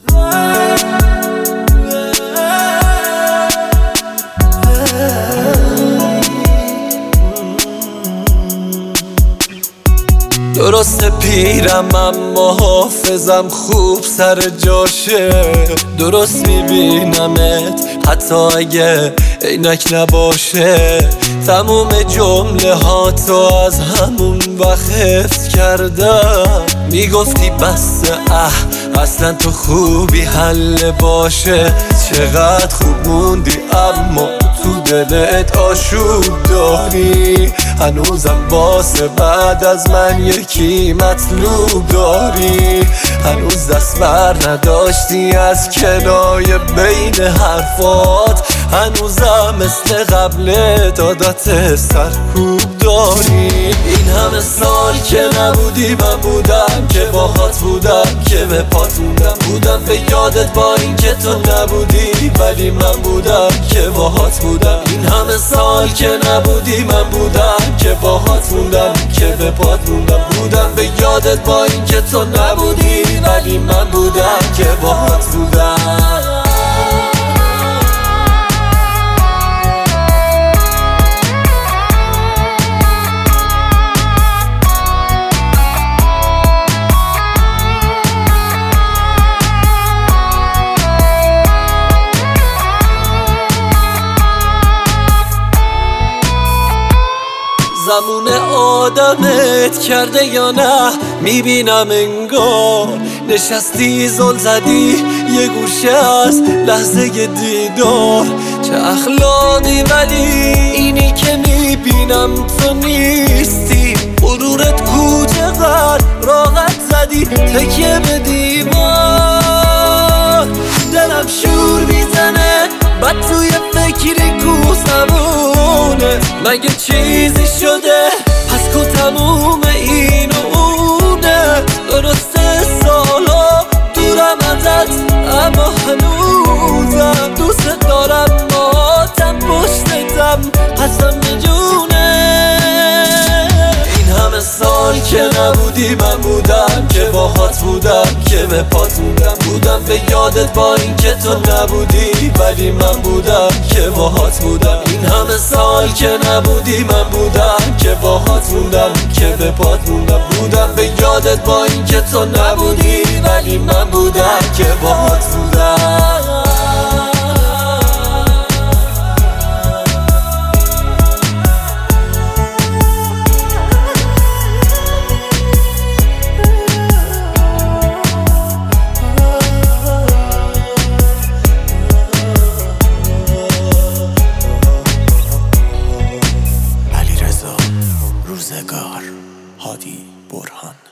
درسته پیرم اما حافظم خوب سر جاشه، درست میبینمت حتی اگه عینک نباشه. تموم جمله ها تو از همون وقت حفظ کردم. میگفتی بس اصلا تو خوبی حل باشه. چقدر خوب موندی اما تو دلت آشوب داری. هنوزم واسه بعد از من یکی مطلوب داری. هنوز دست بر نداشتی از کنای بین حرفات. هنوزم مثل قبل عادت سرکوب داری. این همه سال که نبودی من بودم که باهات بودم، که به پات بودم به یادت با این که تو نبودی، ولی من بودم که باهات بودم. این همه سال که نبودی من بودم که باهات موندم، که به پات بودم به یادت با این که تو نبودی، ولی من بودم که باهات بودم. زمون آدمت کرده یا نه میبینم انگار. نشستی زل زدی یه گوشه از لحظه دیدار. چه اخلاقی ولی اینی که میبینم تو نیستی. غرورت کو چقدر راحت زدی تکیه به دیوار. دلم شور میزنه بعد توی فکری کو زمونه. مگه چیزی شده پس کو تموم این و اونه. درسته سالا دورم ازت اما هنوزم دوست دارم. ماتم پشتتم حسم میجونه. این همه سال که نبودی من بودم که باهات بودم، که به پات بودم به یادت با این که تو نبودی، ولی من بودم که باهات بودم. این همه سال که نبودی من بودم که باهات بودم، که به پات بودم به یادت با این که تو نبودی، ولی من بودم که باهات بودم. روزگار هادی برهان.